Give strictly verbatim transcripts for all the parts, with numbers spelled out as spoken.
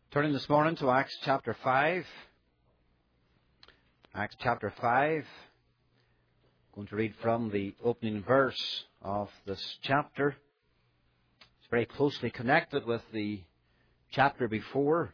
Turning this morning to Acts chapter five. Acts chapter five. I'm going to read from the opening verse of this chapter. It's very closely connected with the chapter before.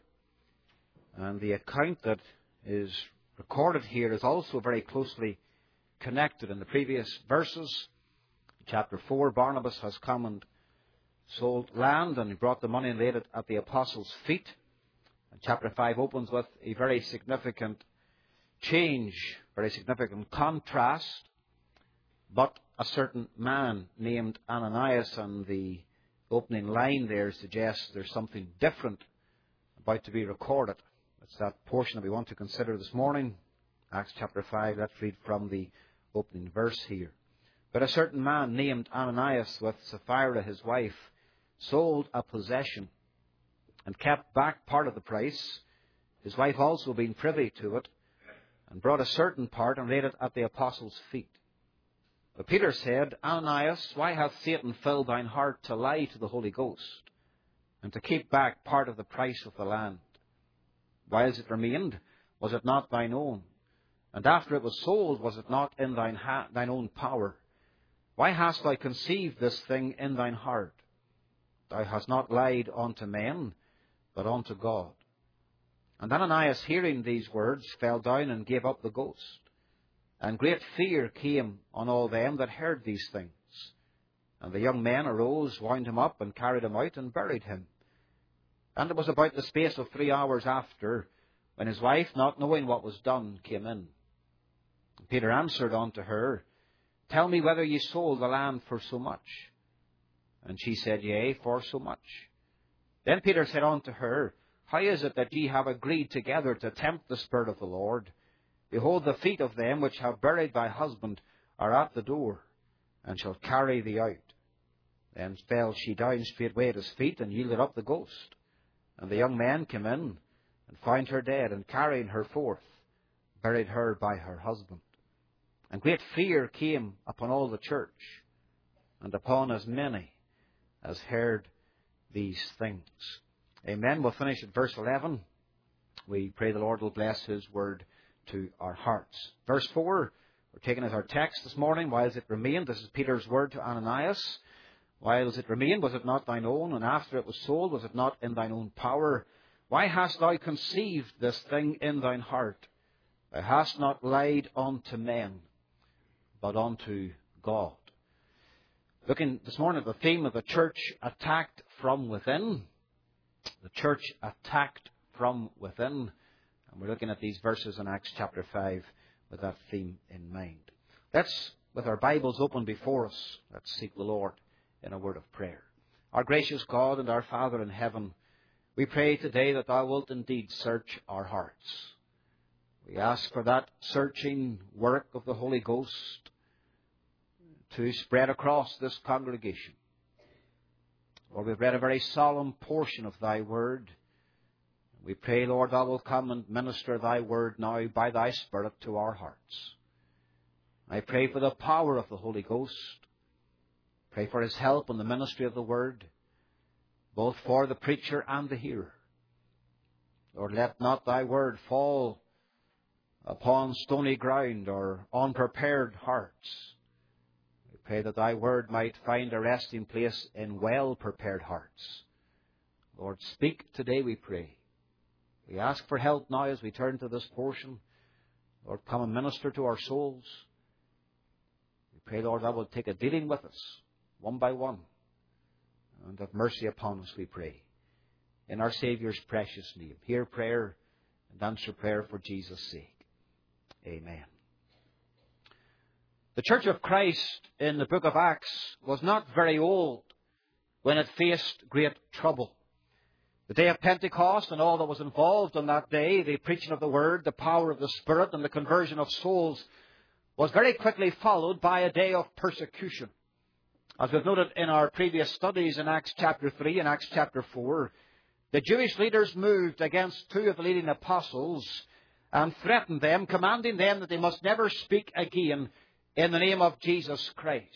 And the account that is recorded here is also very closely connected. In the previous verses, chapter four, Barnabas has come and sold land and he brought the money and laid it at the apostles' feet. And chapter five opens with a very significant change, very significant contrast. But a certain man named Ananias, and the opening line there suggests there's something different about to be recorded. That's that portion that we want to consider this morning. Acts chapter five, let's read from the opening verse here. But a certain man named Ananias, with Sapphira his wife, sold a possession and kept back part of the price, his wife also being privy to it, and brought a certain part and laid it at the apostles' feet. But Peter said, Ananias, why hath Satan filled thine heart to lie to the Holy Ghost, and to keep back part of the price of the land? Whiles it remained, was it not thine own? And after it was sold, was it not in thine, ha- thine own power? Why hast thou conceived this thing in thine heart? Thou hast not lied unto men, but unto God. And Ananias, hearing these words, fell down and gave up the ghost. And great fear came on all them that heard these things. And the young men arose, wound him up, and carried him out, and buried him. And it was about the space of three hours after, when his wife, not knowing what was done, came in. And Peter answered unto her, Tell me whether ye sold the land for so much. And she said, Yea, for so much. Then Peter said unto her, How is it that ye have agreed together to tempt the Spirit of the Lord? Behold, the feet of them which have buried thy husband are at the door, and shall carry thee out. Then fell she down straightway at his feet, and yielded up the ghost. And the young men came in, and found her dead, and carrying her forth, buried her by her husband. And great fear came upon all the church, and upon as many as heard these things. Amen. We'll finish at verse eleven. We pray the Lord will bless His word to our hearts. Verse four, we're taking as our text this morning. Whiles it remained, this is Peter's word to Ananias. Whiles it remained, was it not thine own? And after it was sold, was it not in thine own power? Why hast thou conceived this thing in thine heart? Thou hast not lied unto men, but unto God. Looking this morning at the theme of the church attacked from within. The church attacked from within. And we're looking at these verses in Acts chapter five with that theme in mind. Let's, with our Bibles open before us, let's seek the Lord in a word of prayer. Our gracious God and our Father in heaven, we pray today that Thou wilt indeed search our hearts. We ask for that searching work of the Holy Ghost to spread across this congregation. Lord, we've read a very solemn portion of Thy word. We pray, Lord, Thou wilt come and minister Thy word now by Thy Spirit to our hearts. I pray for the power of the Holy Ghost. Pray for His help in the ministry of the word, both for the preacher and the hearer. Lord, let not Thy word fall upon stony ground or unprepared hearts. We pray that Thy word might find a resting place in well-prepared hearts. Lord, speak today, we pray. We ask for help now as we turn to this portion. Lord, come and minister to our souls. We pray, Lord, Thou wilt take a dealing with us, one by one, and have mercy upon us, we pray. In our Saviour's precious name, hear prayer and answer prayer for Jesus' sake. Amen. The Church of Christ in the book of Acts was not very old when it faced great trouble. The day of Pentecost and all that was involved on that day, the preaching of the Word, the power of the Spirit, and the conversion of souls, was very quickly followed by a day of persecution. As we've noted in our previous studies in Acts chapter three and Acts chapter four, the Jewish leaders moved against two of the leading apostles and threatened them, commanding them that they must never speak again in the name of Jesus Christ.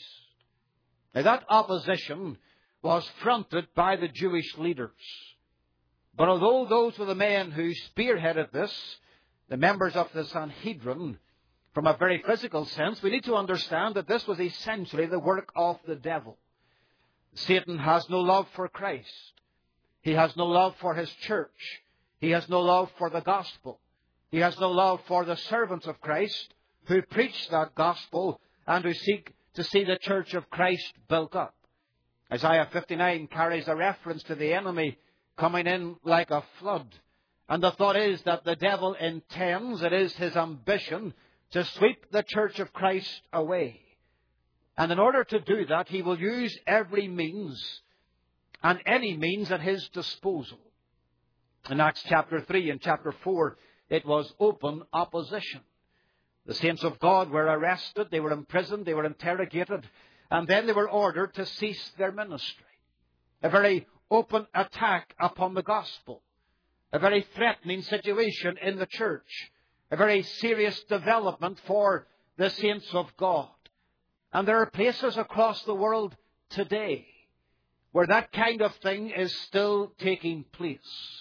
Now that opposition was fronted by the Jewish leaders. But although those were the men who spearheaded this, the members of the Sanhedrin, from a very physical sense, we need to understand that this was essentially the work of the devil. Satan has no love for Christ. He has no love for his church. He has no love for the gospel. He has no love for the servants of Christ who preach that gospel and who seek to see the church of Christ built up. Isaiah fifty-nine carries a reference to the enemy coming in like a flood. And the thought is that the devil intends, it is his ambition, to sweep the church of Christ away. And in order to do that, he will use every means and any means at his disposal. In Acts chapter three and chapter four, it was open opposition. The saints of God were arrested, they were imprisoned, they were interrogated, and then they were ordered to cease their ministry. A very open attack upon the gospel. A very threatening situation in the church. A very serious development for the saints of God. And there are places across the world today where that kind of thing is still taking place.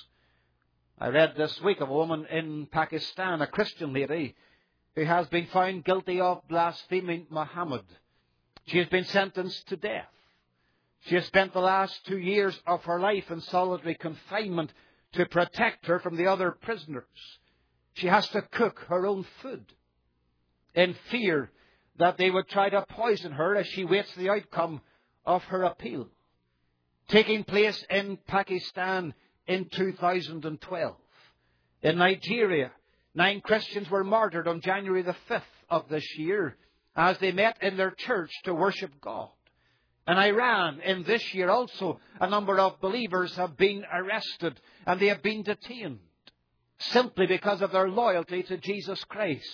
I read this week of a woman in Pakistan, a Christian lady, who has been found guilty of blaspheming Muhammad. She has been sentenced to death. She has spent the last two years of her life in solitary confinement to protect her from the other prisoners. She has to cook her own food in fear that they would try to poison her as she waits the outcome of her appeal. Taking place in Pakistan in two thousand twelve. In Nigeria, nine Christians were martyred on January the fifth of this year as they met in their church to worship God. In Iran, in this year also, a number of believers have been arrested and they have been detained simply because of their loyalty to Jesus Christ.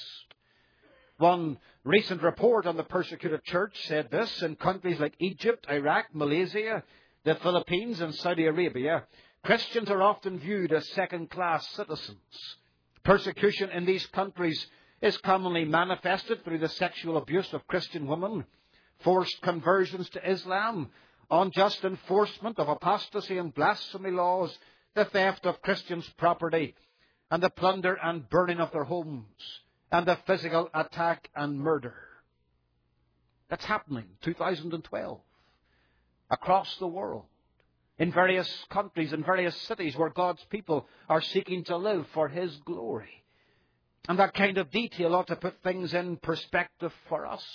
One recent report on the persecuted church said this: in countries like Egypt, Iraq, Malaysia, the Philippines and Saudi Arabia, Christians are often viewed as second-class citizens. Persecution in these countries is commonly manifested through the sexual abuse of Christian women, forced conversions to Islam, unjust enforcement of apostasy and blasphemy laws, the theft of Christians' property, and the plunder and burning of their homes, and the physical attack and murder. That's happening in two thousand twelve across the world, in various countries, in various cities where God's people are seeking to live for His glory. And that kind of detail ought to put things in perspective for us,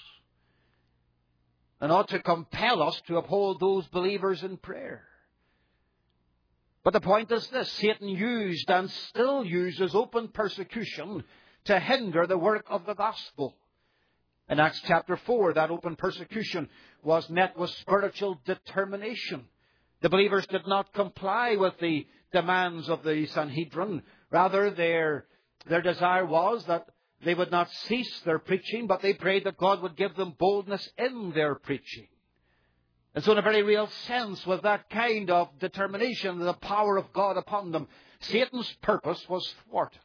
and ought to compel us to uphold those believers in prayer. But the point is this: Satan used and still uses open persecution to hinder the work of the gospel. In Acts chapter four, that open persecution was met with spiritual determination. The believers did not comply with the demands of the Sanhedrin. Rather, their, their desire was that they would not cease their preaching, but they prayed that God would give them boldness in their preaching. And so in a very real sense, with that kind of determination, the power of God upon them, Satan's purpose was thwarted.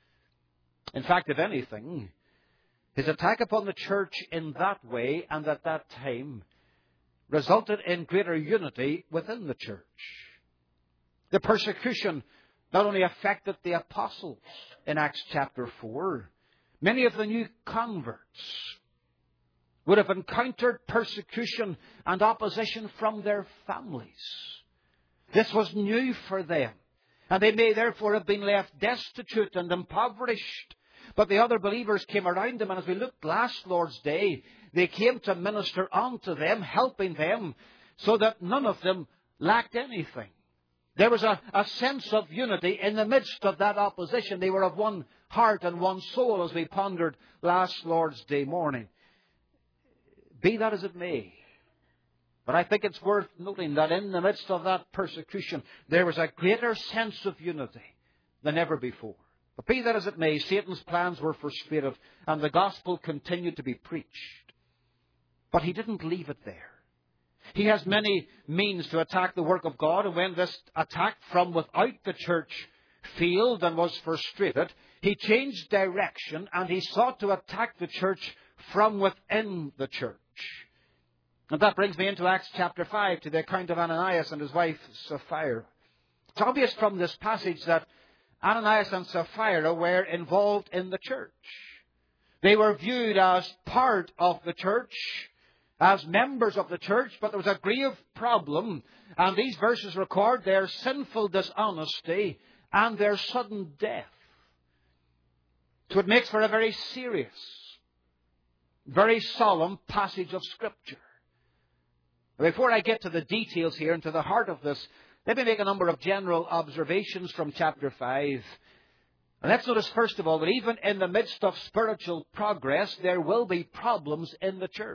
In fact, if anything, his attack upon the church in that way and at that time resulted in greater unity within the church. The persecution not only affected the apostles in Acts chapter four, many of the new converts would have encountered persecution and opposition from their families. This was new for them, and they may therefore have been left destitute and impoverished. But the other believers came around them, and as we looked last Lord's Day, they came to minister unto them, helping them, so that none of them lacked anything. There was a, a sense of unity in the midst of that opposition. They were of one heart and one soul, as we pondered last Lord's Day morning. Be that as it may, but I think it's worth noting that in the midst of that persecution, there was a greater sense of unity than ever before. But be that as it may, Satan's plans were frustrated and the gospel continued to be preached. But he didn't leave it there. He has many means to attack the work of God, and when this attack from without the church failed and was frustrated, he changed direction and he sought to attack the church from within the church. And that brings me into Acts chapter five, to the account of Ananias and his wife Sapphira. It's obvious from this passage that Ananias and Sapphira were involved in the church. They were viewed as part of the church, as members of the church, but there was a grave problem, and these verses record their sinful dishonesty and their sudden death. So it makes for a very serious, very solemn passage of Scripture. Before I get to the details here and to the heart of this, let me make a number of general observations from chapter five. And let's notice, first of all, that even in the midst of spiritual progress, there will be problems in the church.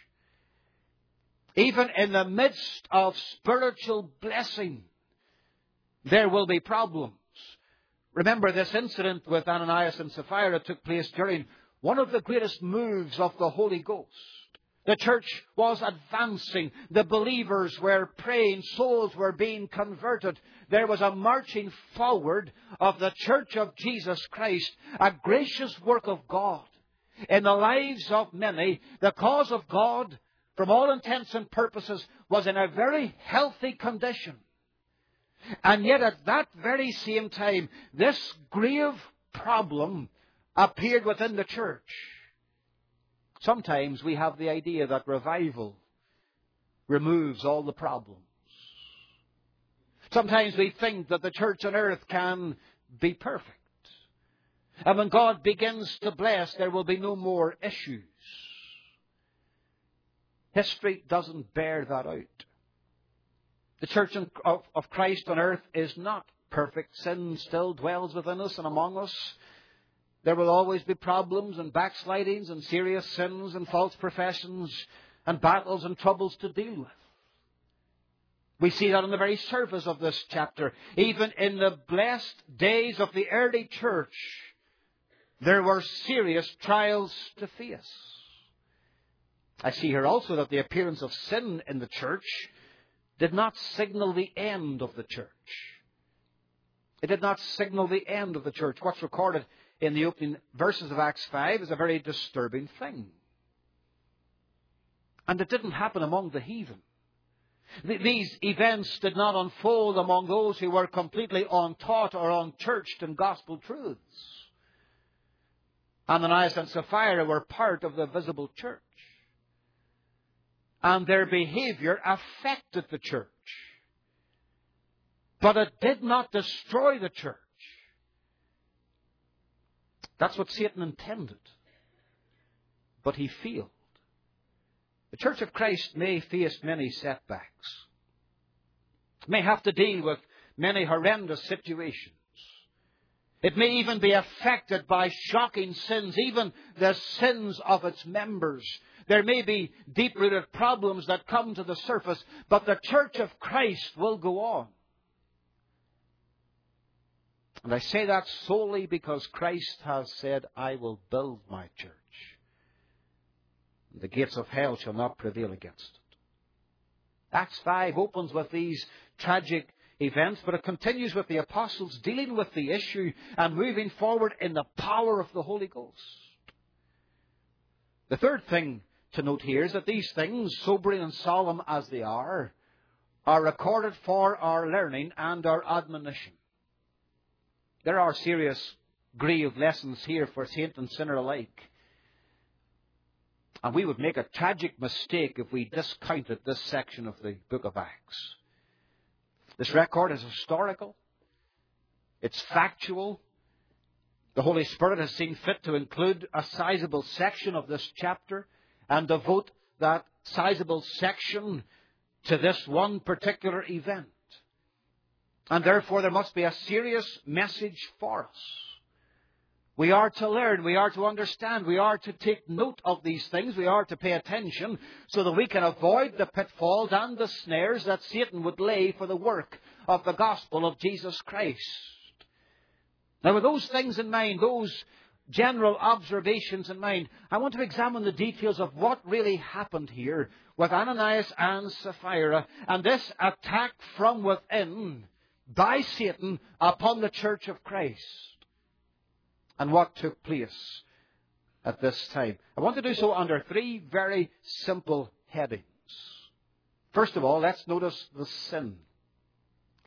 Even in the midst of spiritual blessing, there will be problems. Remember, this incident with Ananias and Sapphira took place during one of the greatest moves of the Holy Ghost. The church was advancing. The believers were praying. Souls were being converted. There was a marching forward of the church of Jesus Christ, a gracious work of God in the lives of many. The cause of God, from all intents and purposes, was in a very healthy condition. And yet at that very same time, this grave problem appeared within the church. Sometimes we have the idea that revival removes all the problems. Sometimes we think that the church on earth can be perfect. And when God begins to bless, there will be no more issues. History doesn't bear that out. The church of Christ on earth is not perfect. Sin still dwells within us and among us. There will always be problems and backslidings and serious sins and false professions and battles and troubles to deal with. We see that in the very surface of this chapter. Even in the blessed days of the early church, there were serious trials to face. I see here also that the appearance of sin in the church did not signal the end of the church. It did not signal the end of the church. What's recorded in the opening verses of Acts five is a very disturbing thing. And it didn't happen among the heathen. These events did not unfold among those who were completely untaught or unchurched in gospel truths. Ananias and Sapphira were part of the visible church. And their behavior affected the church. But it did not destroy the church. That's what Satan intended. But he failed. The Church of Christ may face many setbacks. May have to deal with many horrendous situations. It may even be affected by shocking sins, even the sins of its members. There may be deep-rooted problems that come to the surface, but the Church of Christ will go on. And I say that solely because Christ has said, I will build my church. The gates of hell shall not prevail against it. Acts five opens with these tragic events, but it continues with the apostles dealing with the issue and moving forward in the power of the Holy Ghost. The third thing to note here is that these things, sobering and solemn as they are, are recorded for our learning and our admonition. There are serious, grave lessons here for saint and sinner alike. And we would make a tragic mistake if we discounted this section of the book of Acts. This record is historical. It's factual. The Holy Spirit has seen fit to include a sizable section of this chapter and devote that sizable section to this one particular event. And therefore there must be a serious message for us. We are to learn, we are to understand, we are to take note of these things, we are to pay attention so that we can avoid the pitfalls and the snares that Satan would lay for the work of the gospel of Jesus Christ. Now, with those things in mind, those general observations in mind, I want to examine the details of what really happened here with Ananias and Sapphira and this attack from within by Satan upon the church of Christ. And what took place at this time. I want to do so under three very simple headings. First of all, let's notice the sin.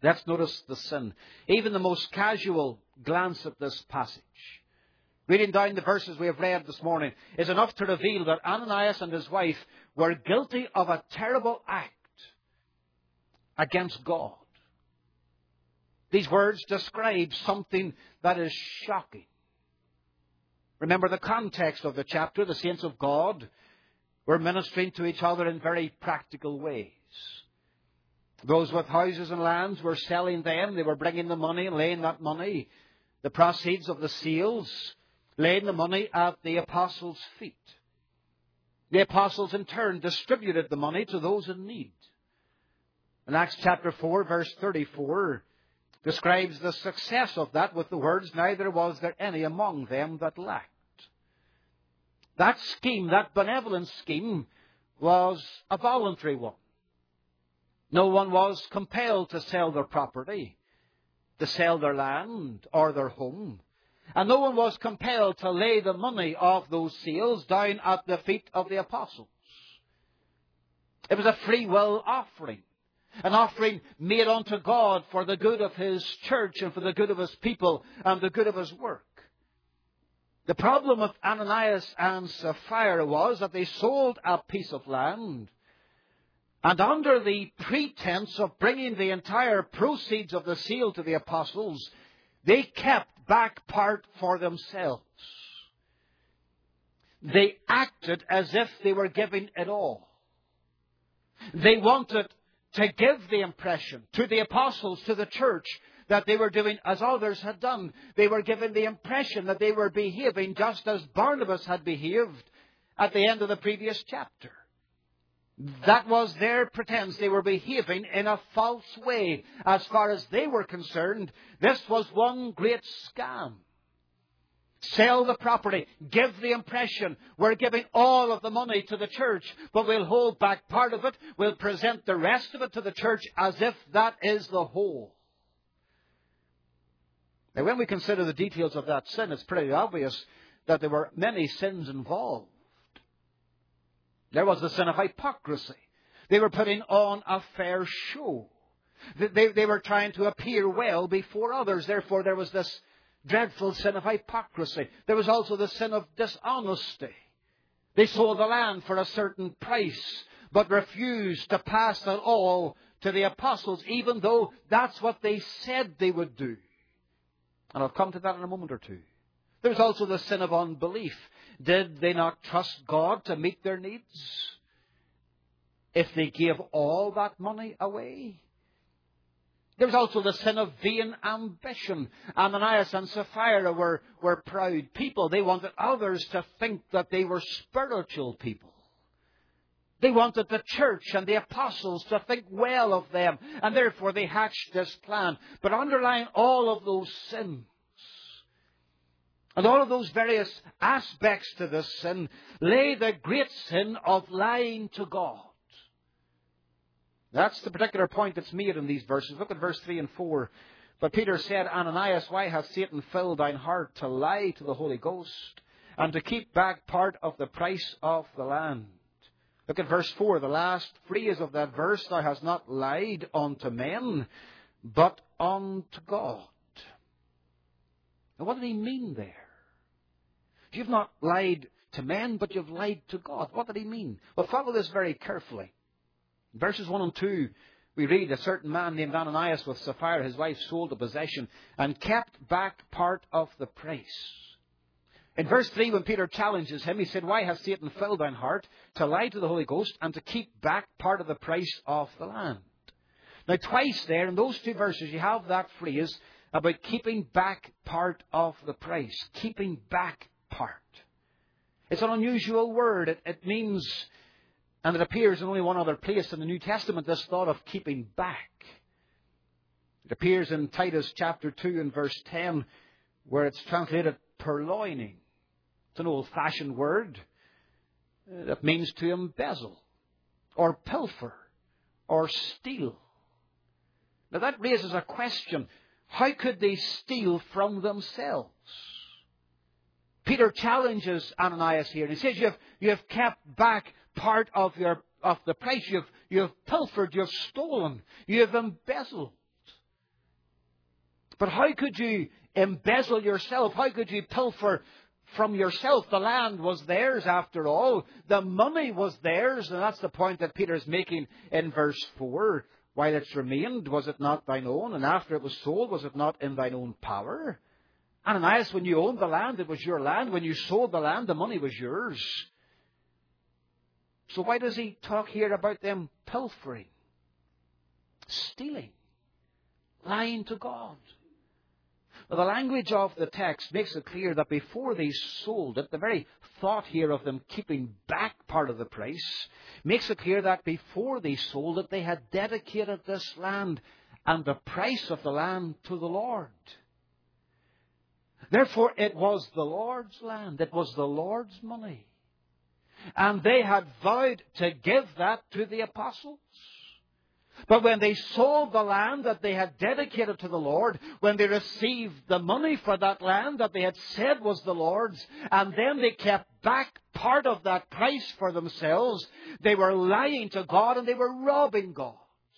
Let's notice the sin. Even the most casual glance at this passage, reading down the verses we have read this morning, is enough to reveal that Ananias and his wife were guilty of a terrible act against God. These words describe something that is shocking. Remember the context of the chapter. The saints of God were ministering to each other in very practical ways. Those with houses and lands were selling them. They were bringing the money and laying that money, the proceeds of the sales, laying the money at the apostles' feet. The apostles in turn distributed the money to those in need. In Acts chapter four, verse thirty-four, describes the success of that with the words, "Neither was there any among them that lacked." That scheme, that benevolent scheme, was a voluntary one. No one was compelled to sell their property, to sell their land or their home. And no one was compelled to lay the money of those sales down at the feet of the apostles. It was a free will offering. An offering made unto God for the good of His church and for the good of His people and the good of His work. The problem of Ananias and Sapphira was that they sold a piece of land, and under the pretense of bringing the entire proceeds of the sale to the apostles, they kept back part for themselves. They acted as if they were giving it all. They wanted to give the impression to the apostles, to the church, that they were doing as others had done. They were given the impression that they were behaving just as Barnabas had behaved at the end of the previous chapter. That was their pretense. They were behaving in a false way. As far as they were concerned, this was one great scam. Sell the property. Give the impression we're giving all of the money to the church, but we'll hold back part of it. We'll present the rest of it to the church as if that is the whole. Now, when we consider the details of that sin, it's pretty obvious that there were many sins involved. There was the sin of hypocrisy. They were putting on a fair show. They, they were trying to appear well before others. Therefore, there was this dreadful sin of hypocrisy. There was also the sin of dishonesty. They sold the land for a certain price, but refused to pass that all to the apostles, even though that's what they said they would do. And I'll come to that in a moment or two. There's also the sin of unbelief. Did they not trust God to meet their needs if they gave all that money away? There's also the sin of vain ambition. Ananias and Sapphira were, were proud people. They wanted others to think that they were spiritual people. They wanted the church and the apostles to think well of them, and therefore they hatched this plan. But underlying all of those sins, and all of those various aspects to this sin, lay the great sin of lying to God. That's the particular point that's made in these verses. Look at verse three and four. But Peter said, Ananias, why hath Satan filled thine heart to lie to the Holy Ghost, and to keep back part of the price of the land? Look at verse four, the last phrase of that verse. Thou hast not lied unto men, but unto God. Now, what did he mean there? You've not lied to men, but you've lied to God. What did he mean? Well, follow this very carefully. In verses one and two, we read, a certain man named Ananias with Sapphira, his wife, sold a possession and kept back part of the price. In verse three, when Peter challenges him, he said, why hath Satan filled thine heart to lie to the Holy Ghost and to keep back part of the price of the land? Now, twice there, in those two verses, you have that phrase about keeping back part of the price. Keeping back part. It's an unusual word. It, it means, and it appears in only one other place in the New Testament, this thought of keeping back. It appears in Titus chapter two and verse ten, where it's translated purloining. It's an old-fashioned word that means to embezzle, or pilfer, or steal. Now that raises a question. How could they steal from themselves? Peter challenges Ananias here. And he says, you have, you have kept back part of your of the price. You've, you've pilfered, you've stolen, you have embezzled. But how could you embezzle yourself? How could you pilfer from yourself? The land was theirs after all. The money was theirs. And that's the point that Peter is making in verse four. While it's remained, was it not thine own? And after it was sold, was it not in thine own power? Ananias, when you owned the land, it was your land. When you sold the land, the money was yours. So why does he talk here about them pilfering, stealing, lying to God? Well, the language of the text makes it clear that before they sold it, the very thought here of them keeping back part of the price makes it clear that before they sold it, they had dedicated this land and the price of the land to the Lord. Therefore, it was the Lord's land. It was the Lord's money. And they had vowed to give that to the apostles. But when they sold the land that they had dedicated to the Lord, when they received the money for that land that they had said was the Lord's, and then they kept back part of that price for themselves, they were lying to God and they were robbing God.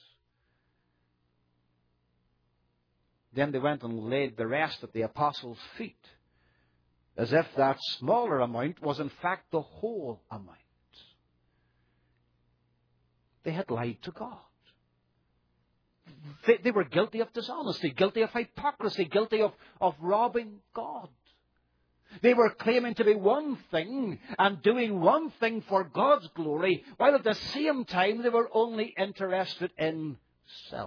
Then they went and laid the rest at the apostles' feet, as if that smaller amount was in fact the whole amount. They had lied to God. They, they were guilty of dishonesty, guilty of hypocrisy, guilty of, of robbing God. They were claiming to be one thing and doing one thing for God's glory, while at the same time they were only interested in self.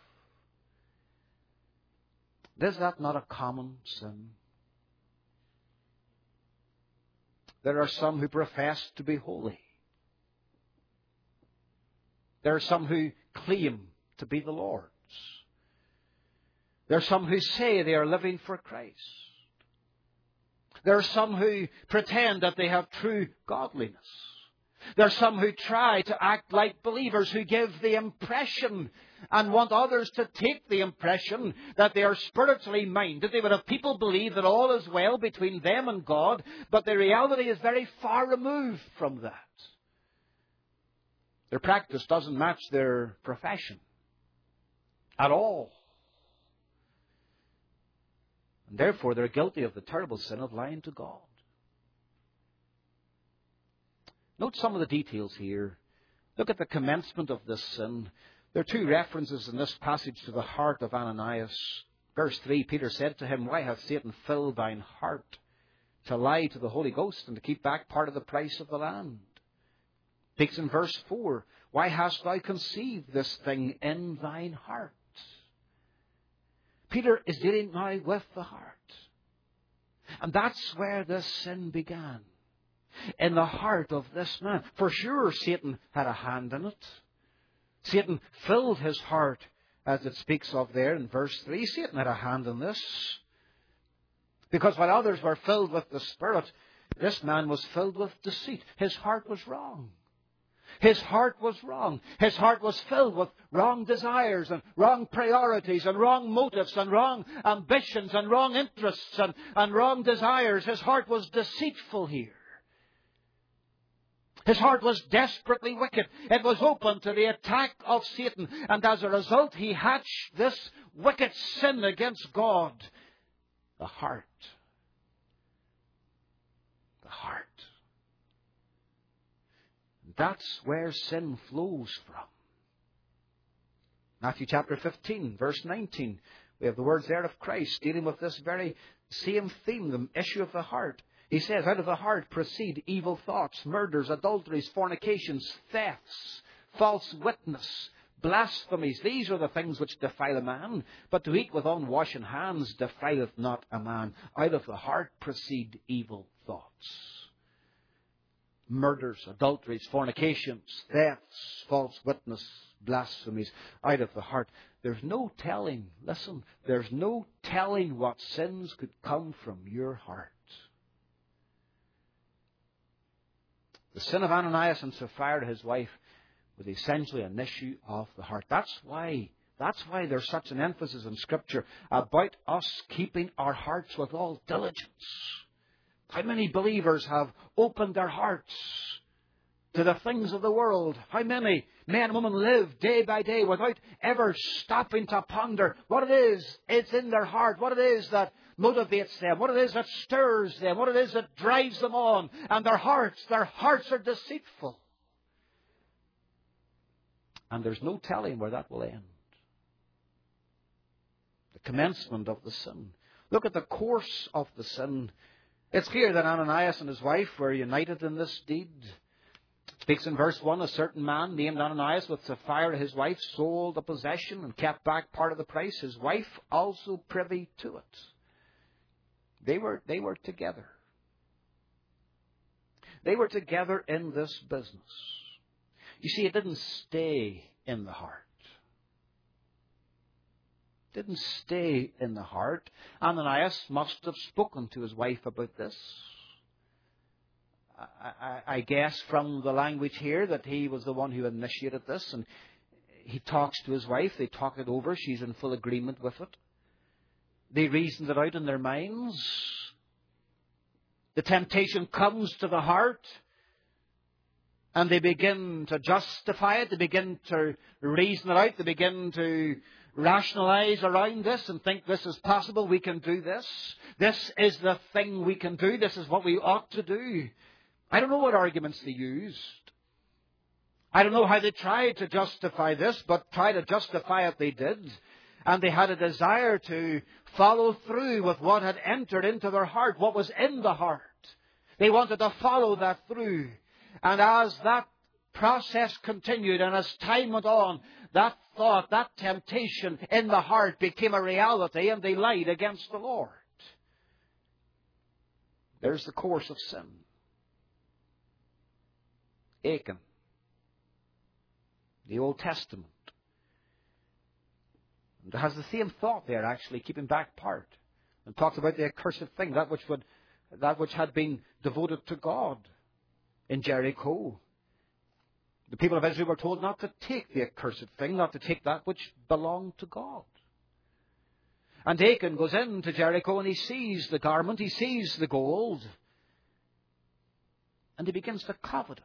Is that not a common sin? There are some who profess to be holy. There are some who claim to be the Lord's. There are some who say they are living for Christ. There are some who pretend that they have true godliness. There are some who try to act like believers, who give the impression and want others to take the impression that they are spiritually minded. They would have people believe that all is well between them and God, but the reality is very far removed from that. Their practice doesn't match their profession at all. And therefore, they're guilty of the terrible sin of lying to God. Note some of the details here. Look at the commencement of this sin. There are two references in this passage to the heart of Ananias. Verse three, Peter said to him, "Why hath Satan filled thine heart to lie to the Holy Ghost and to keep back part of the price of the land?" Speaks in verse four, "Why hast thou conceived this thing in thine heart?" Peter is dealing now with the heart. And that's where this sin began. In the heart of this man. For sure, Satan had a hand in it. Satan filled his heart, as it speaks of there in verse three. Satan had a hand in this. Because while others were filled with the Spirit, this man was filled with deceit. His heart was wrong. His heart was wrong. His heart was filled with wrong desires and wrong priorities and wrong motives and wrong ambitions and wrong interests and, and wrong desires. His heart was deceitful here. His heart was desperately wicked. It was open to the attack of Satan. And as a result, he hatched this wicked sin against God. The heart. The heart. That's where sin flows from. Matthew chapter fifteen, verse nineteen. We have the words there of Christ dealing with this very same theme, the issue of the heart. He says, "Out of the heart proceed evil thoughts, murders, adulteries, fornications, thefts, false witness, blasphemies. These are the things which defile a man. But to eat with unwashen hands defileth not a man. Out of the heart proceed evil thoughts." Murders, adulteries, fornications, thefts, false witness, blasphemies, out of the heart. There's no telling, listen, there's no telling what sins could come from your heart. The sin of Ananias and Sapphira, his wife, was essentially an issue of the heart. That's why, that's why there's such an emphasis in Scripture about us keeping our hearts with all diligence. How many believers have opened their hearts to the things of the world. How many men and women live day by day without ever stopping to ponder what it is it's in their heart, what it is that motivates them, what it is that stirs them, what it is that drives them on. And their hearts, their hearts are deceitful. And there's no telling where that will end. The commencement of the sin. Look at the course of the sin. It's clear that Ananias and his wife were united in this deed. It speaks in verse one, a certain man named Ananias with Sapphira his wife sold a possession and kept back part of the price. His wife also privy to it. They were, they were together. They were together in this business. You see, it didn't stay in the heart. It didn't stay in the heart. Ananias must have spoken to his wife about this. I, I, I guess from the language here that he was the one who initiated this, and he talks to his wife. They talk it over. She's in full agreement with it. They reasoned it out in their minds. The temptation comes to the heart, and they begin to justify it. They begin to reason it out. They begin to rationalize around this and think this is possible. We can do this. This is the thing we can do. This is what we ought to do. I don't know what arguments they used. I don't know how they tried to justify this, but try to justify it they did. And they had a desire to follow through with what had entered into their heart, what was in the heart. They wanted to follow that through. And as that process continued and as time went on, that thought, that temptation in the heart became a reality, and they lied against the Lord. There's the course of sin. Achan, the Old Testament. And it has the same thought there, actually, keeping back part. And talks about the accursed thing, that which would, that which had been devoted to God in Jericho. The people of Israel were told not to take the accursed thing, not to take that which belonged to God. And Achan goes into Jericho and he sees the garment, he sees the gold, and he begins to covet it.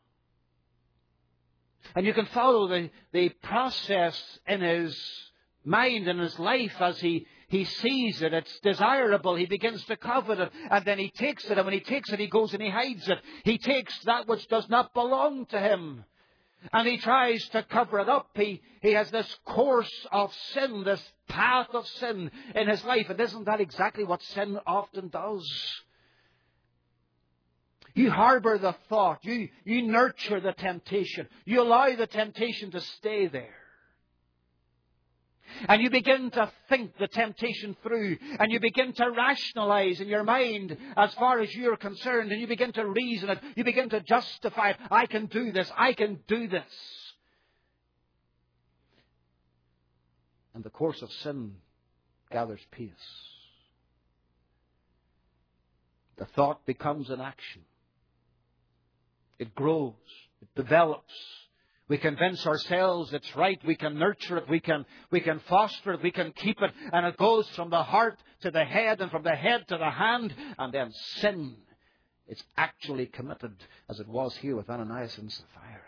And you can follow the, the process in his mind and his life as he, he sees it. It's desirable. He begins to covet it. And then he takes it. And when he takes it, he goes and he hides it. He takes that which does not belong to him. And he tries to cover it up. He, he has this course of sin, this path of sin in his life. And isn't that exactly what sin often does? You harbor the thought. You, you nurture the temptation. You allow the temptation to stay there. And you begin to think the temptation through. And you begin to rationalize in your mind as far as you're concerned. And you begin to reason it. You begin to justify it. I can do this. I can do this. And the course of sin gathers pace. The thought becomes an action. It grows. It develops. We convince ourselves it's right. We can nurture it. We can, we can foster it. We can keep it. And it goes from the heart to the head and from the head to the hand. And then sin is actually committed, as it was here with Ananias and Sapphira.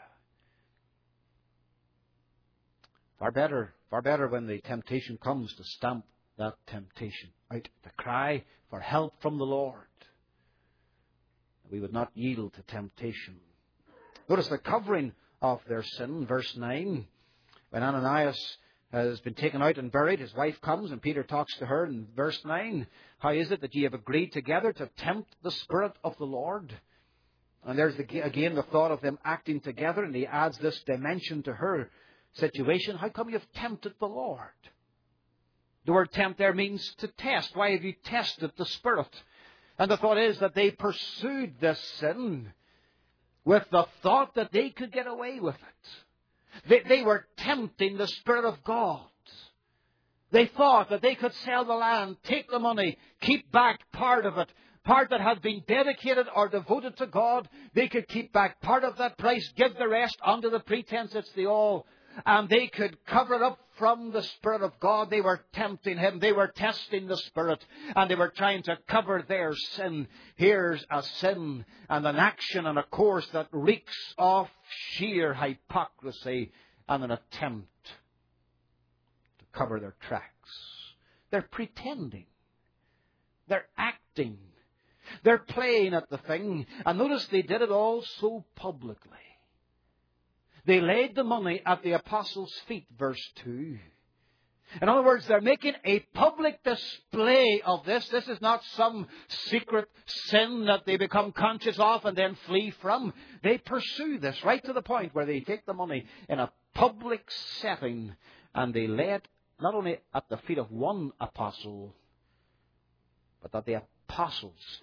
Far better, far better when the temptation comes to stamp that temptation out, to cry for help from the Lord. We would not yield to temptation. Notice the covering of their sin, verse nine. When Ananias has been taken out and buried, his wife comes and Peter talks to her in verse nine. How is it that ye have agreed together to tempt the Spirit of the Lord? And there's the, again the thought of them acting together, and he adds this dimension to her situation. How come you've tempted the Lord? The word tempt there means to test. Why have you tested the Spirit? And the thought is that they pursued this sin with the thought that they could get away with it. They, they were tempting the Spirit of God. They thought that they could sell the land, take the money, keep back part of it, part that had been dedicated or devoted to God. They could keep back part of that price, give the rest under the pretense it's the all. And they could cover it up from the Spirit of God. They were tempting him. They were testing the Spirit. And they were trying to cover their sin. Here's a sin and an action and a course that reeks of sheer hypocrisy and an attempt to cover their tracks. They're pretending. They're acting. They're playing at the thing. And notice they did it all so publicly. They laid the money at the apostles' feet, verse two. In other words, they're making a public display of this. This is not some secret sin that they become conscious of and then flee from. They pursue this right to the point where they take the money in a public setting and they lay it not only at the feet of one apostle, but at the apostles' feet.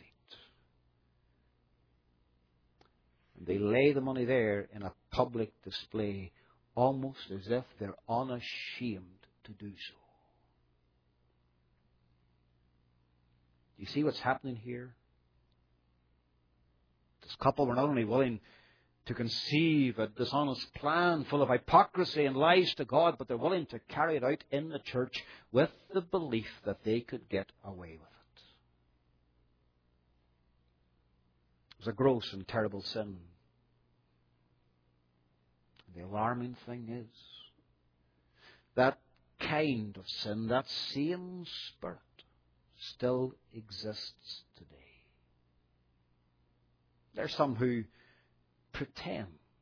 And they lay the money there in a public display, almost as if they're unashamed to do so. Do you see what's happening here? This couple were not only willing to conceive a dishonest plan full of hypocrisy and lies to God, but they're willing to carry it out in the church with the belief that they could get away with it. It was a gross and terrible sin. The alarming thing is that kind of sin, that same spirit, still exists today. There are some who pretend.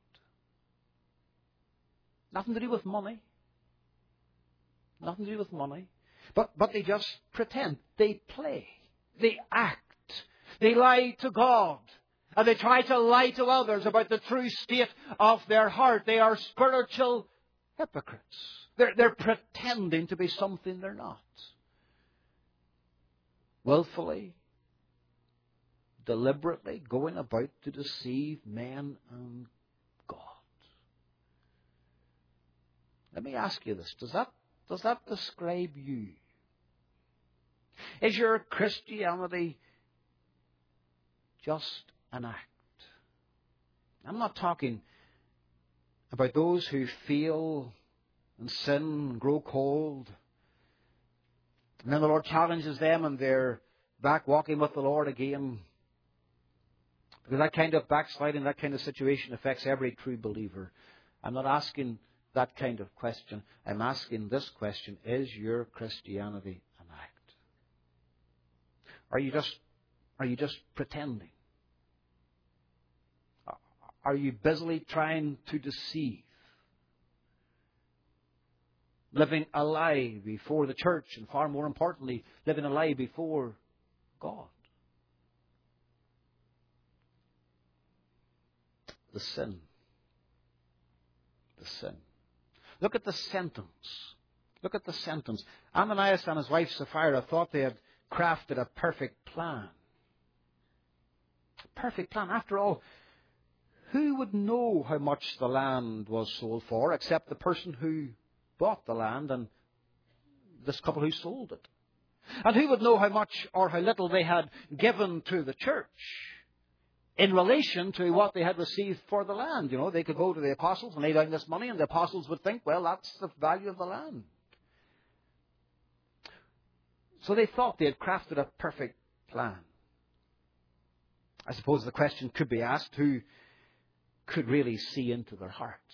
Nothing to do with money. Nothing to do with money. But, but they just pretend. They play. They act. They lie to God. And they try to lie to others about the true state of their heart. They are spiritual hypocrites. They're, they're pretending to be something they're not. Willfully, deliberately going about to deceive men and God. Let me ask you this. Does that, does that describe you? Is your Christianity just an act? I'm not talking about those who fail and sin and grow cold. And then the Lord challenges them and they're back walking with the Lord again. Because that kind of backsliding, that kind of situation affects every true believer. I'm not asking that kind of question. I'm asking this question: is your Christianity an act? Are you just, are you just pretending? Are you busily trying to deceive? Living a lie before the church, and far more importantly, living a lie before God. The sin. The sin. Look at the sentence. Look at the sentence. Ananias and his wife Sapphira thought they had crafted a perfect plan. A perfect plan. After all, who would know how much the land was sold for except the person who bought the land and this couple who sold it? And who would know how much or how little they had given to the church in relation to what they had received for the land? You know, they could go to the apostles and lay down this money and the apostles would think, well, that's the value of the land. So they thought they had crafted a perfect plan. I suppose the question could be asked, who could really see into their hearts?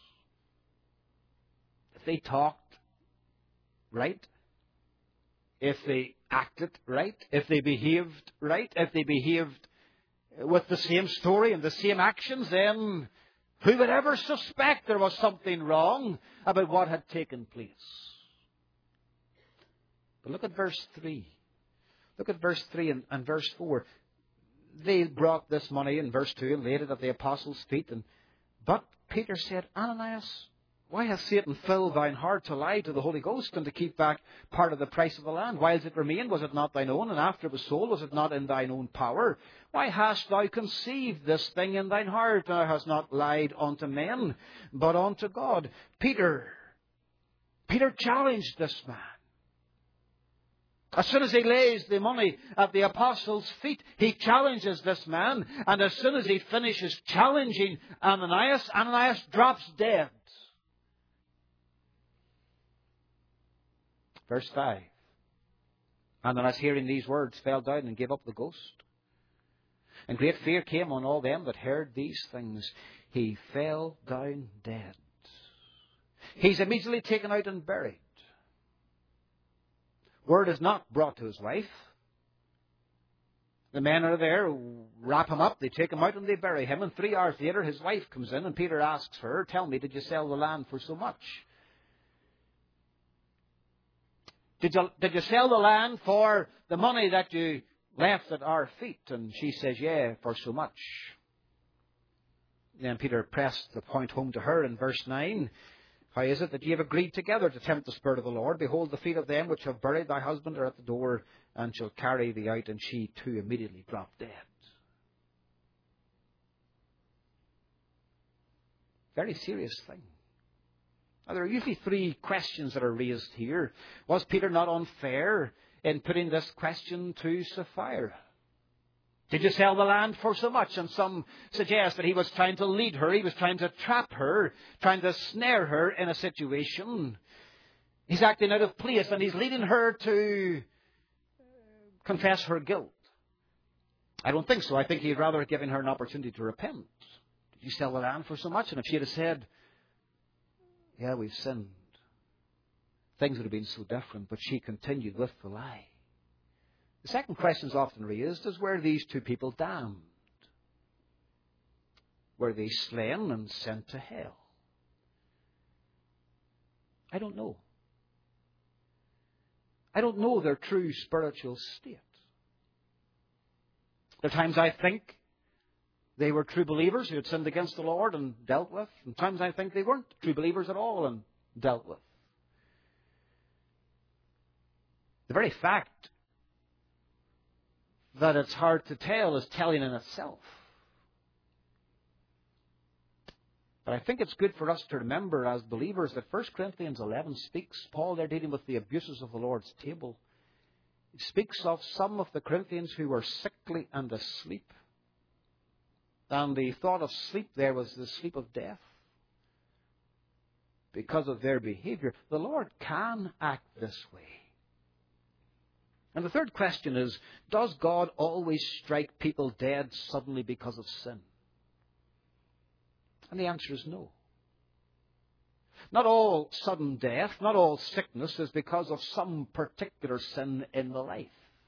If they talked right, if they acted right, if they behaved right, if they behaved with the same story and the same actions, then who would ever suspect there was something wrong about what had taken place? But look at verse three. Look at verse three and, and verse four. They brought this money in verse two and laid it at the apostles' feet. And but Peter said, Ananias, why hath Satan filled thine heart to lie to the Holy Ghost and to keep back part of the price of the land? Whiles it remained, was it not thine own? And after it was sold, was it not in thine own power? Why hast thou conceived this thing in thine heart? Thou hast not lied unto men, but unto God. Peter, Peter challenged this man. As soon as he lays the money at the apostles' feet, he challenges this man. And as soon as he finishes challenging Ananias, Ananias drops dead. Verse five. Ananias, hearing these words, fell down and gave up the ghost. And great fear came on all them that heard these things. He fell down dead. He's immediately taken out and buried. Word is not brought to his wife. The men are there, wrap him up, they take him out and they bury him. And three hours later, his wife comes in and Peter asks her, tell me, did you sell the land for so much? Did you, did you sell the land for the money that you left at our feet? And she says, yeah, for so much. Then Peter pressed the point home to her in verse nine. How is it that ye have agreed together to tempt the Spirit of the Lord? Behold, the feet of them which have buried thy husband are at the door, and shall carry thee out. And she too immediately dropped dead. Very serious thing. Now, there are usually three questions that are raised here. Was Peter not unfair in putting this question to Sapphira? Did you sell the land for so much? And some suggest that he was trying to lead her. He was trying to trap her, trying to snare her in a situation. He's acting out of place and he's leading her to confess her guilt. I don't think so. I think he'd rather given her an opportunity to repent. Did you sell the land for so much? And if she had said, yeah, we've sinned, things would have been so different. But she continued with the lie. The second question is often raised is, were these two people damned? Were they slain and sent to hell? I don't know. I don't know their true spiritual state. There are times I think they were true believers who had sinned against the Lord and dealt with. And times I think they weren't true believers at all and dealt with. The very fact that it's hard to tell is telling in itself. But I think it's good for us to remember as believers that First Corinthians eleven speaks, Paul there dealing with the abuses of the Lord's table. It speaks of some of the Corinthians who were sickly and asleep. And the thought of sleep there was the sleep of death. Because of their behavior, the Lord can act this way. And the third question is, does God always strike people dead suddenly because of sin? And the answer is no. Not all sudden death, not all sickness is because of some particular sin in the life.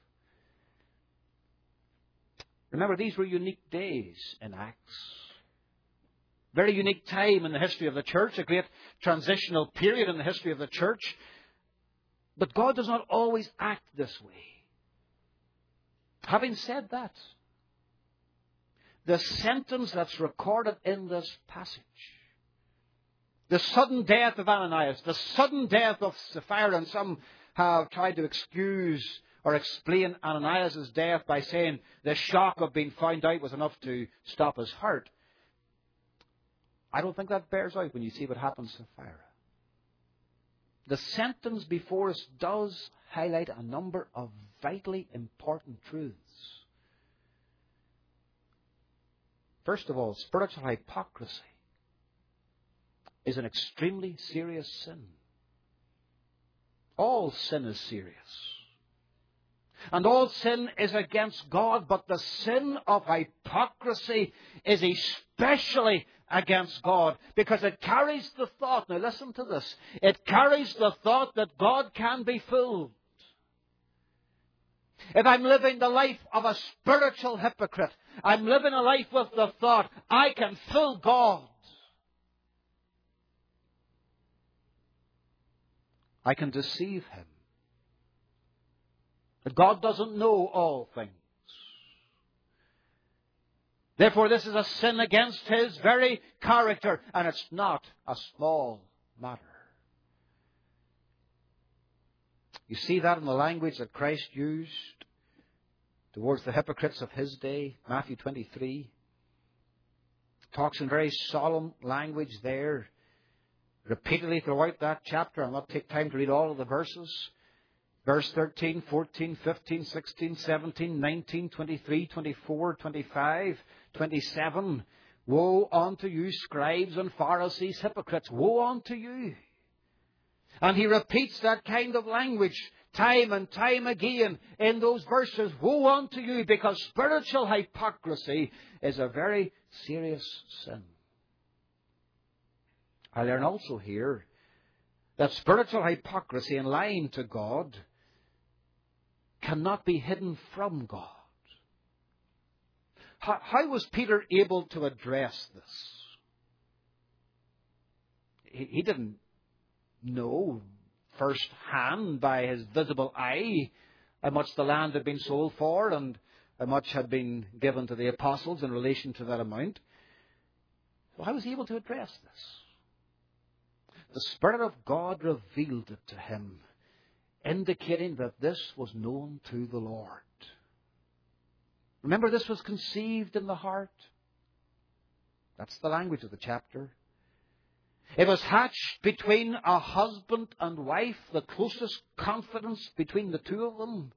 Remember, these were unique days in Acts. Very unique time in the history of the church, a great transitional period in the history of the church. But God does not always act this way. Having said that, the sentence that's recorded in this passage, the sudden death of Ananias, the sudden death of Sapphira, and some have tried to excuse or explain Ananias' death by saying the shock of being found out was enough to stop his heart. I don't think that bears out when you see what happens to Sapphira. The sentence before us does highlight a number of vitally important truths. First of all, spiritual hypocrisy is an extremely serious sin. All sin is serious. And all sin is against God, but the sin of hypocrisy is especially against God, because it carries the thought, now listen to this, it carries the thought that God can be fooled. If I'm living the life of a spiritual hypocrite, I'm living a life with the thought, I can fool God. I can deceive Him. But God doesn't know all things. Therefore, this is a sin against His very character, and it's not a small matter. You see that in the language that Christ used towards the hypocrites of His day, Matthew twenty-three. Talks in very solemn language there, repeatedly throughout that chapter. I'll not take time to read all of the verses. Verse thirteen, fourteen, fifteen, sixteen, seventeen, nineteen, twenty-three, twenty-four, twenty-five, twenty-seven. Woe unto you, scribes and Pharisees, hypocrites. Woe unto you! And he repeats that kind of language time and time again in those verses. Woe unto you, because spiritual hypocrisy is a very serious sin. I learn also here that spiritual hypocrisy and lying to God cannot be hidden from God. How, how was Peter able to address this? He, he didn't know firsthand by his visible eye how much the land had been sold for and how much had been given to the apostles in relation to that amount. So how was he able to address this? The Spirit of God revealed it to him, indicating that this was known to the Lord. Remember, this was conceived in the heart. That's the language of the chapter. It was hatched between a husband and wife, the closest confidence between the two of them.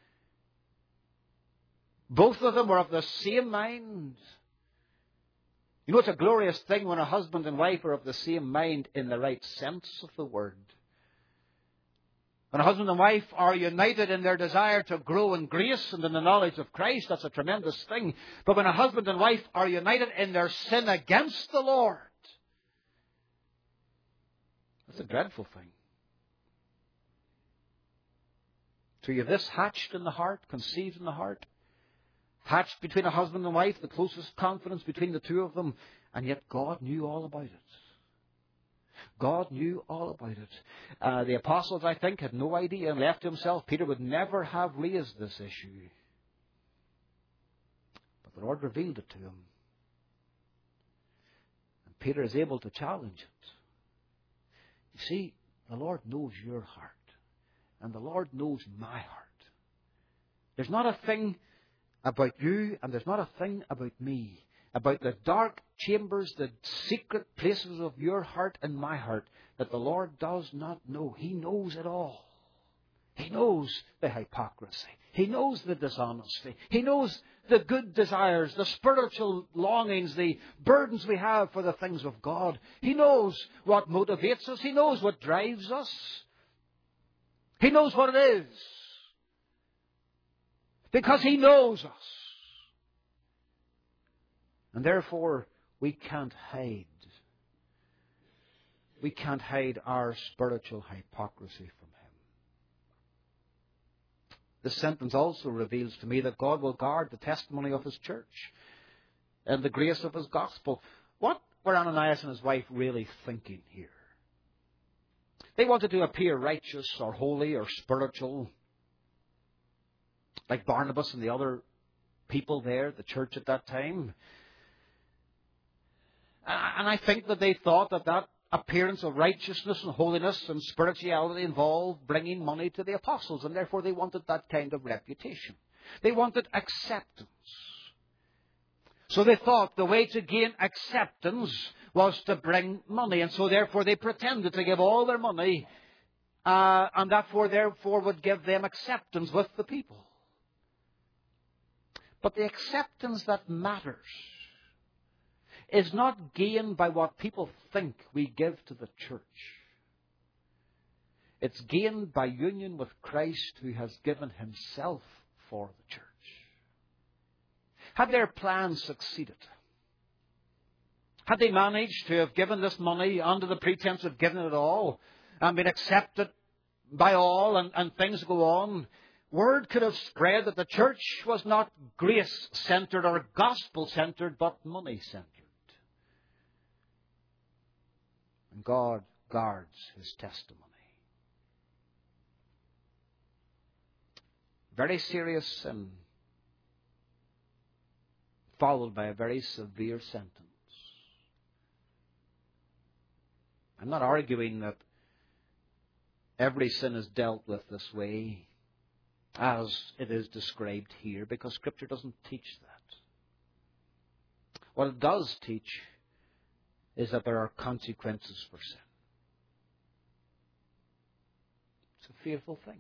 Both of them were of the same mind. You know, it's a glorious thing when a husband and wife are of the same mind in the right sense of the word. When a husband and wife are united in their desire to grow in grace and in the knowledge of Christ, that's a tremendous thing. But when a husband and wife are united in their sin against the Lord, that's a dreadful thing. So you have this hatched in the heart, conceived in the heart, hatched between a husband and wife, the closest confidence between the two of them, and yet God knew all about it. God knew all about it. Uh, the apostles, I think, had no idea, and left to himself, Peter would never have raised this issue. But the Lord revealed it to him. And Peter is able to challenge it. You see, the Lord knows your heart. And the Lord knows my heart. There's not a thing about you, and there's not a thing about me, about the dark chambers, the secret places of your heart and my heart, that the Lord does not know. He knows it all. He knows the hypocrisy. He knows the dishonesty. He knows the good desires, the spiritual longings, the burdens we have for the things of God. He knows what motivates us. He knows what drives us. He knows what it is. Because He knows us. And therefore, we can't hide. We can't hide our spiritual hypocrisy from Him. This sentence also reveals to me that God will guard the testimony of His church and the grace of His gospel. What were Ananias and his wife really thinking here? They wanted to appear righteous or holy or spiritual, like Barnabas and the other people there, the church at that time. And I think that they thought that that appearance of righteousness and holiness and spirituality involved bringing money to the apostles, and therefore they wanted that kind of reputation. They wanted acceptance. So they thought the way to gain acceptance was to bring money, and so therefore they pretended to give all their money, uh, and that for therefore would give them acceptance with the people. But the acceptance that matters is not gained by what people think we give to the church. It's gained by union with Christ, who has given Himself for the church. Had their plans succeeded, had they managed to have given this money under the pretense of giving it all and been accepted by all, and, and things go on, word could have spread that the church was not grace-centered or gospel-centered, but money-centered. And God guards His testimony. Very serious sin, followed by a very severe sentence. I'm not arguing that every sin is dealt with this way, as it is described here, because Scripture doesn't teach that. What it does teach is that there are consequences for sin. It's a fearful thing.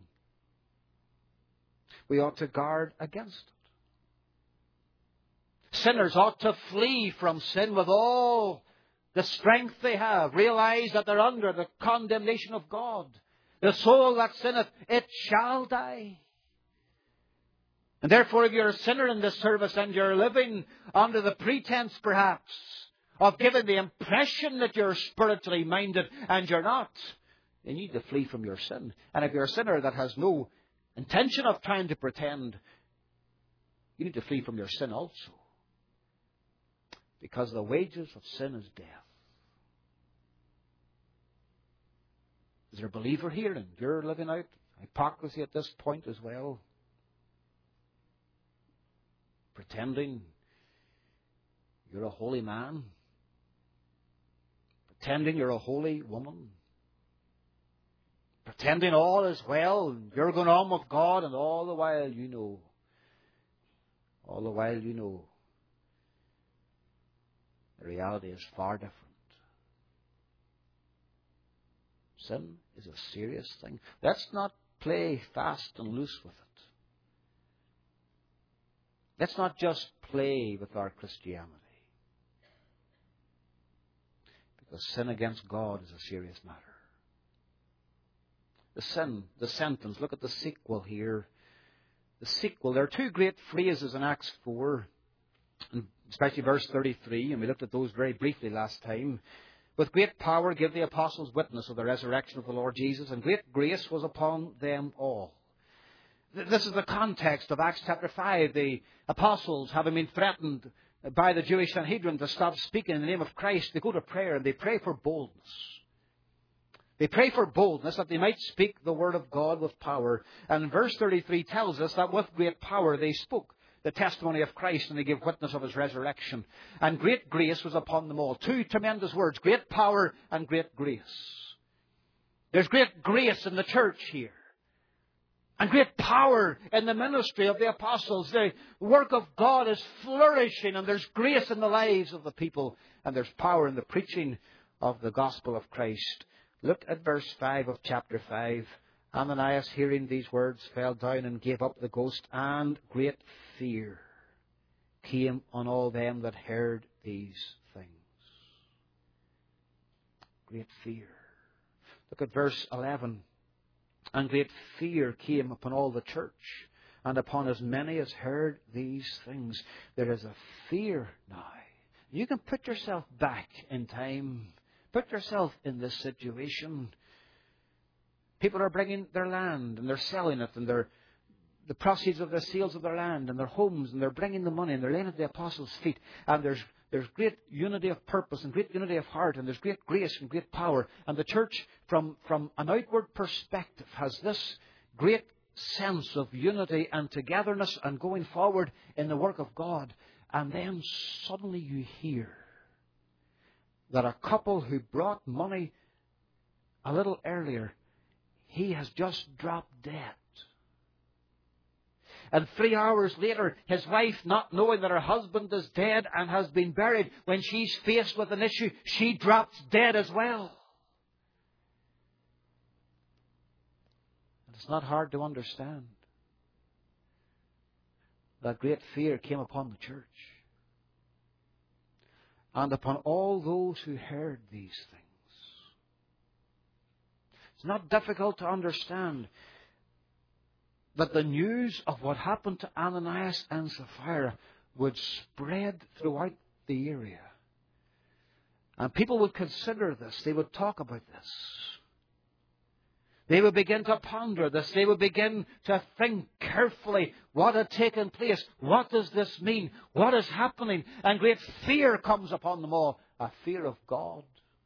We ought to guard against it. Sinners ought to flee from sin with all the strength they have, realize that they're under the condemnation of God. The soul that sinneth, it shall die. And therefore, if you're a sinner in this service and you're living under the pretense, perhaps, of giving the impression that you're spiritually minded and you're not, you need to flee from your sin. And if you're a sinner that has no intention of trying to pretend, you need to flee from your sin also. Because the wages of sin is death. Is there a believer here and you're living out hypocrisy at this point as well? Pretending you're a holy man. Pretending you're a holy woman. Pretending all is well and you're going on with God, and all the while you know, all the while you know, the reality is far different. Sin is a serious thing. Let's not play fast and loose with it. Let's not just play with our Christianity. Because sin against God is a serious matter. The sin, the sentence, look at the sequel here. The sequel, there are two great phrases in Acts four, especially verse thirty-three, and we looked at those very briefly last time. With great power give the apostles witness of the resurrection of the Lord Jesus, and great grace was upon them all. This is the context of Acts chapter five. The apostles, having been threatened by the Jewish Sanhedrin to stop speaking in the name of Christ, they go to prayer and they pray for boldness. They pray for boldness that they might speak the word of God with power. And verse thirty-three tells us that with great power they spoke the testimony of Christ, and they gave witness of His resurrection. And great grace was upon them all. Two tremendous words, great power and great grace. There's great grace in the church here. And great power in the ministry of the apostles. The work of God is flourishing, and there's grace in the lives of the people. And there's power in the preaching of the gospel of Christ. Look at verse five of chapter five. Ananias, hearing these words, fell down and gave up the ghost, and great fear came on all them that heard these things. Great fear. Look at verse eleven. And great fear came upon all the church, and upon as many as heard these things. There is a fear now. You can put yourself back in time. Put yourself in this situation. People are bringing their land, and they're selling it, and they're the proceeds of the sales of their land and their homes, and they're bringing the money, and they're laying at the apostles' feet. And there's there's great unity of purpose and great unity of heart, and there's great grace and great power. And the church, from, from an outward perspective, has this great sense of unity and togetherness and going forward in the work of God. And then suddenly you hear that a couple who brought money a little earlier, he has just dropped dead. And three hours later, his wife, not knowing that her husband is dead and has been buried, when she's faced with an issue, she drops dead as well. And it's not hard to understand that great fear came upon the church and upon all those who heard these things. It's not difficult to understand that the news of what happened to Ananias and Sapphira would spread throughout the area. And people would consider this. They would talk about this. They would begin to ponder this. They would begin to think carefully what had taken place. What does this mean? What is happening? And great fear comes upon them all. A fear of God.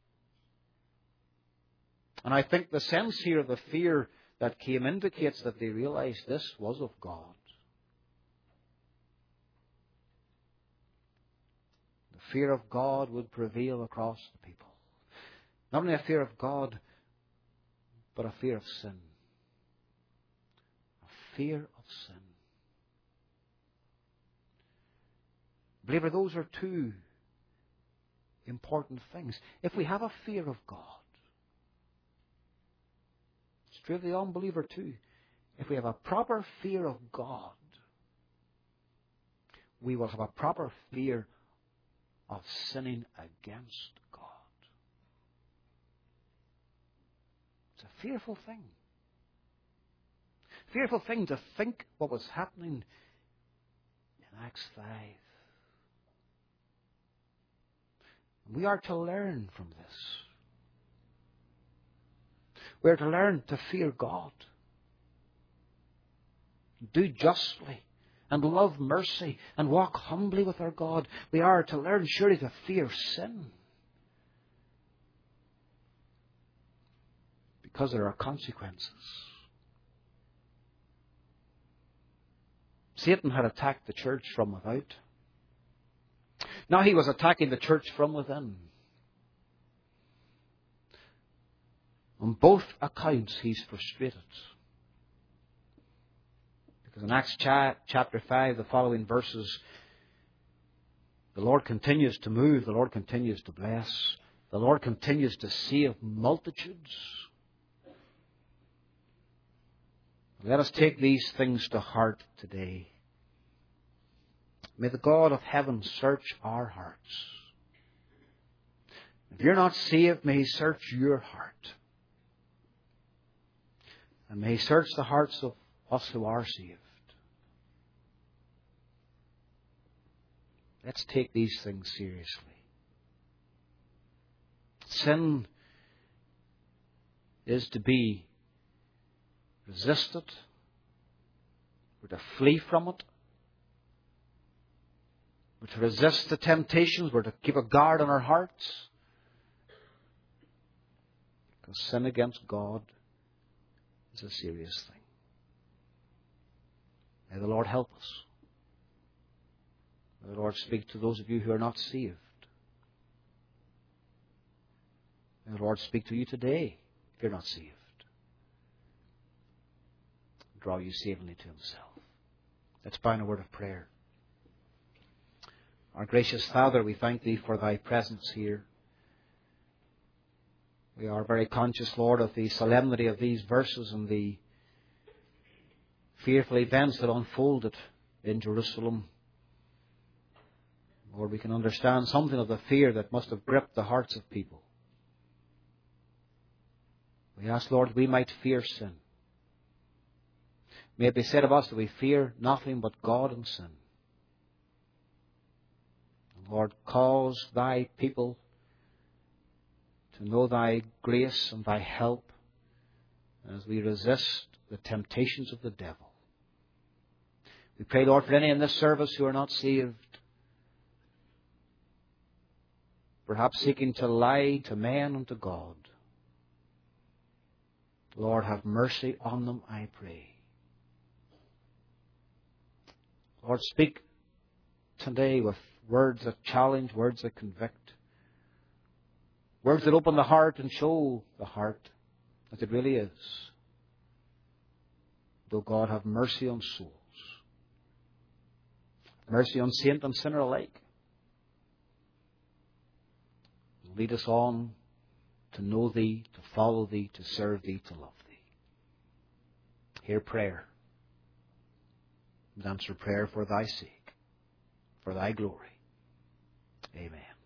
And I think the sense here of the fear that came indicates that they realized this was of God. The fear of God would prevail across the people. Not only a fear of God, but a fear of sin. A fear of sin. Believer, those are two important things. If we have a fear of God, it's true of the unbeliever too. If we have a proper fear of God, we will have a proper fear of sinning against God. It's a fearful thing. Fearful thing to think what was happening in Acts five. We are to learn from this. We are to learn to fear God, do justly, and love mercy, and walk humbly with our God. We are to learn surely to fear sin, because there are consequences. Satan had attacked the church from without. Now he was attacking the church from within. On both accounts, he's frustrated. Because in Acts cha- chapter five, the following verses, the Lord continues to move, the Lord continues to bless, the Lord continues to save multitudes. Let us take these things to heart today. May the God of heaven search our hearts. If you're not saved, may He search your heart. And may He search the hearts of us who are saved. Let's take these things seriously. Sin is to be resisted. We're to flee from it. We're to resist the temptations. We're to keep a guard on our hearts. Because sin against God is a serious thing. May the Lord help us. May the Lord speak to those of you who are not saved. May the Lord speak to you today if you're not saved. Draw you savingly to Himself. Let's bow in a word of prayer. Our gracious Father, we thank Thee for Thy presence here. We are very conscious, Lord, of the solemnity of these verses and the fearful events that unfolded in Jerusalem. Lord, we can understand something of the fear that must have gripped the hearts of people. We ask, Lord, we might fear sin. May it be said of us that we fear nothing but God and sin. Lord, cause Thy people to know Thy grace and Thy help as we resist the temptations of the devil. We pray, Lord, for any in this service who are not saved, perhaps seeking to lie to men and to God. Lord, have mercy on them, I pray. Lord, speak today with words that challenge, words that convict, words that open the heart and show the heart as it really is. Though God, have mercy on souls, mercy on saint and sinner alike. Lead us on to know Thee, to follow Thee, to serve Thee, to love Thee. Hear prayer and answer prayer for Thy sake, for Thy glory. Amen.